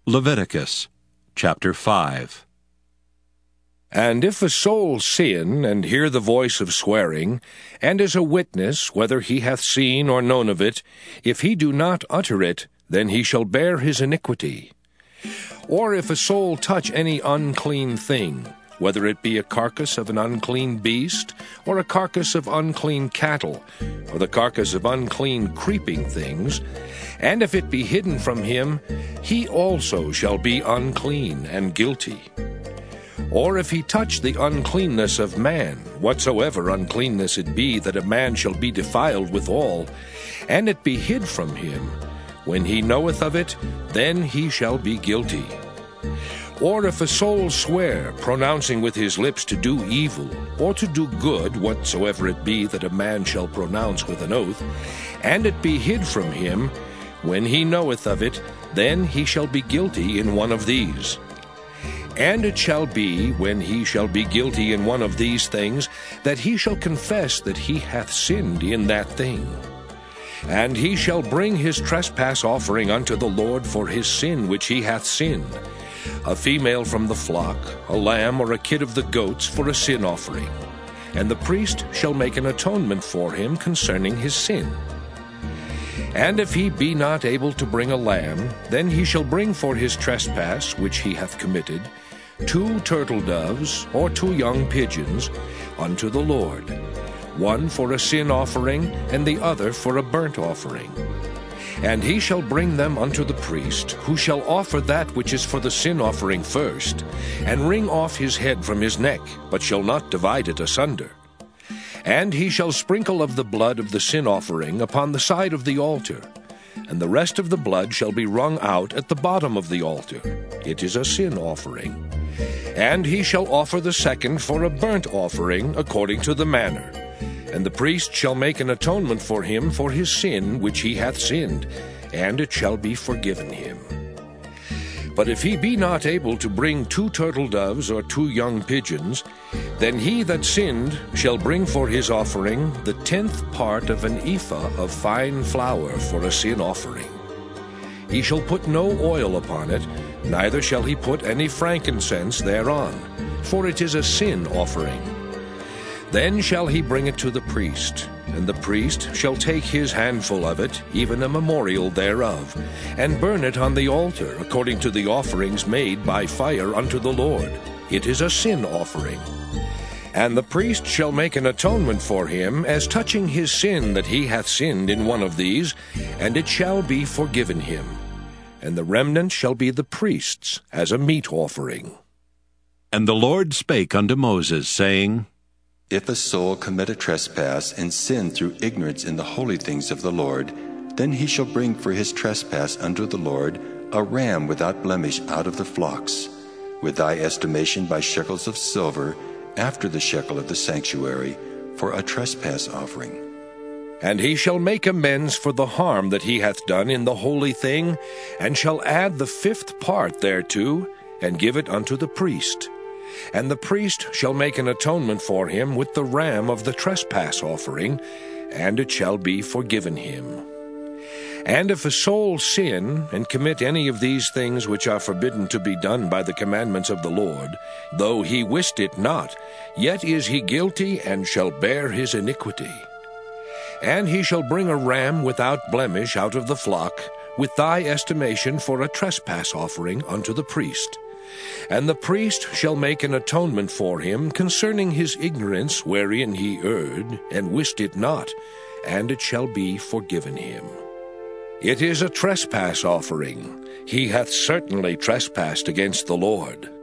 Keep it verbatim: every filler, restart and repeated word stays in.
Leviticus chapter five. And if a soul sin, and hear the voice of swearing, and is a witness, whether he hath seen or known of it, if he do not utter it, then he shall bear his iniquity. Or if a soul touch any unclean thing, whether it be a carcass of an unclean beast, or a carcass of unclean cattle, or the carcass of unclean creeping things, and if it be hidden from him, he also shall be unclean and guilty. Or if he touch the uncleanness of man, whatsoever uncleanness it be, that a man shall be defiled withal, and it be hid from him, when he knoweth of it, then he shall be guilty. Or if a soul swear, pronouncing with his lips to do evil, or to do good, whatsoever it be that a man shall pronounce with an oath, and it be hid from him, when he knoweth of it, then he shall be guilty in one of these. And it shall be, when he shall be guilty in one of these things, that he shall confess that he hath sinned in that thing. And he shall bring his trespass offering unto the Lord for his sin which he hath sinned, a female from the flock, a lamb or a kid of the goats for a sin offering. And the priest shall make an atonement for him concerning his sin. And if he be not able to bring a lamb, then he shall bring for his trespass which he hath committed two turtle doves or two young pigeons unto the Lord, one for a sin offering, and the other for a burnt offering. And he shall bring them unto the priest, who shall offer that which is for the sin offering first, and wring off his head from his neck, but shall not divide it asunder. And he shall sprinkle of the blood of the sin offering upon the side of the altar, and the rest of the blood shall be wrung out at the bottom of the altar. It is a sin offering. And he shall offer the second for a burnt offering according to the manner. And the priest shall make an atonement for him for his sin which he hath sinned, and it shall be forgiven him. But if he be not able to bring two turtle doves or two young pigeons, then he that sinned shall bring for his offering the tenth part of an ephah of fine flour for a sin offering. He shall put no oil upon it, neither shall he put any frankincense thereon, for it is a sin offering. Then shall he bring it to the priest, and the priest shall take his handful of it, even a memorial thereof, and burn it on the altar, according to the offerings made by fire unto the Lord. It is a sin offering. And the priest shall make an atonement for him, as touching his sin that he hath sinned in one of these, and it shall be forgiven him. And the remnant shall be the priest's, as a meat offering. And the Lord spake unto Moses, saying, If a soul commit a trespass and sin through ignorance in the holy things of the Lord, then he shall bring for his trespass unto the Lord a ram without blemish out of the flocks, with thy estimation by shekels of silver, after the shekel of the sanctuary, for a trespass offering. And he shall make amends for the harm that he hath done in the holy thing, and shall add the fifth part thereto, and give it unto the priest. And the priest shall make an atonement for him with the ram of the trespass offering, and it shall be forgiven him. And if a soul sin, and commit any of these things which are forbidden to be done by the commandments of the Lord, though he wist it not, yet is he guilty, and shall bear his iniquity. And he shall bring a ram without blemish out of the flock, with thy estimation for a trespass offering unto the priest. And the priest shall make an atonement for him concerning his ignorance wherein he erred, and wist it not, and it shall be forgiven him. It is a trespass offering. He hath certainly trespassed against the Lord.